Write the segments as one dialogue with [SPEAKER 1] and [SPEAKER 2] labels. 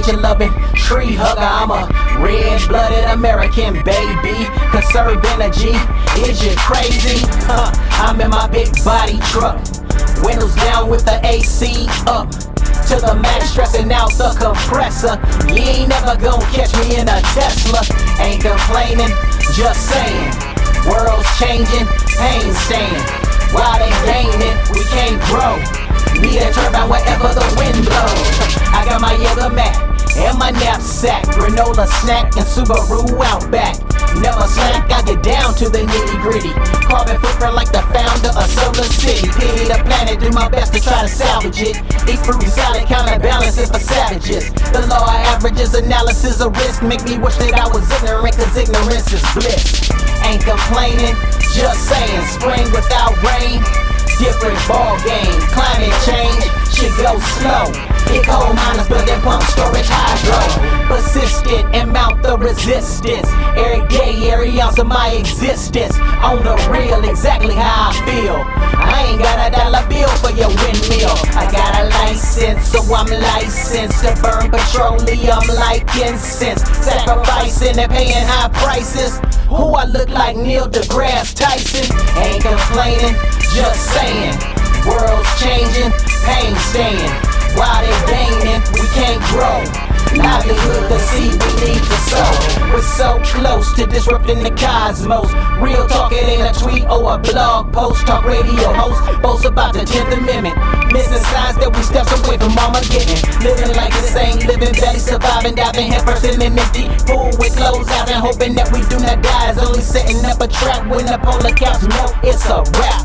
[SPEAKER 1] nature-loving tree hugger. I'm a red-blooded American, baby. Conserve energy, is you crazy? I'm in my big body truck, windows down with the AC up to the max, stressing out the compressor. You ain't never gonna catch me in a Tesla. Ain't complaining, just saying. World's changing, pain staying. While they gaining, we can't grow. Need a turbine wherever the wind blows. I got my yoga mat and my knapsack, granola snack and Subaru Outback. Never slack, I get down to the nitty gritty. Carbon footprint like the founder of Solar City. Pity the planet, do my best to try to salvage it. Eat fruit and salad, counterbalance it for savages. The law of averages, analysis of risk make me wish that I was ignorant, cause ignorance is bliss. Ain't complaining, just saying. Spring without rain, different ball game. Climate change should go slow. Big coal miners building pump storage hydro. Persistent and mount the resistance. Every day, every ounce of my existence. On the real, exactly how I feel. I ain't got a dollar bill for your windmill. I got a license, so I'm licensed to burn petroleum like incense. Sacrificing and paying high prices. Who I look like Neil deGrasse Tyson? Ain't complaining, just saying. World's changing, pain staying. While they gaining, we can't grow. Livelihood, the seed we need to sow. We're so close to disrupting the cosmos. Real talk, it ain't a tweet or a blog post. Talk radio host, boast about the 10th Amendment. Missing signs that we steps away from Armageddon. Living like this ain't living, barely surviving, diving head first in an empty pool with clothes out and hoping that we do not die. Is only setting up a trap when the polar caps melt. It's a wrap.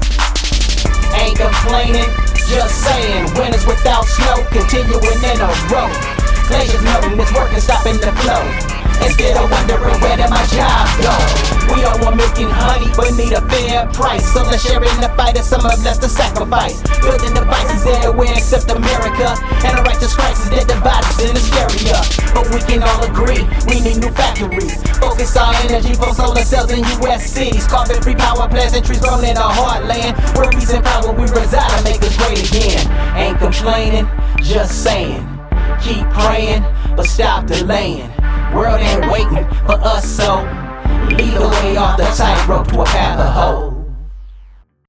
[SPEAKER 1] Ain't complaining, just saying. Winters without snow, continuing in a row. Glaciers melting, it's working, stopping the flow. Instead of wondering where did my job go. We all want milk and honey, but need a fair price. Some are sharing the fight and some have left the sacrifice. Building devices everywhere except America. And a righteous crisis that divides us in hysteria. But we can all agree, we need new factories. Focus our energy for solar cells in US cities. Carbon-free power plants and trees grown in our heartland. Where peace and power we reside and make us great again. Ain't complaining, just saying. Keep praying, but stop delaying. World ain't waiting for us, so lead the way off the tightrope to a path of hope.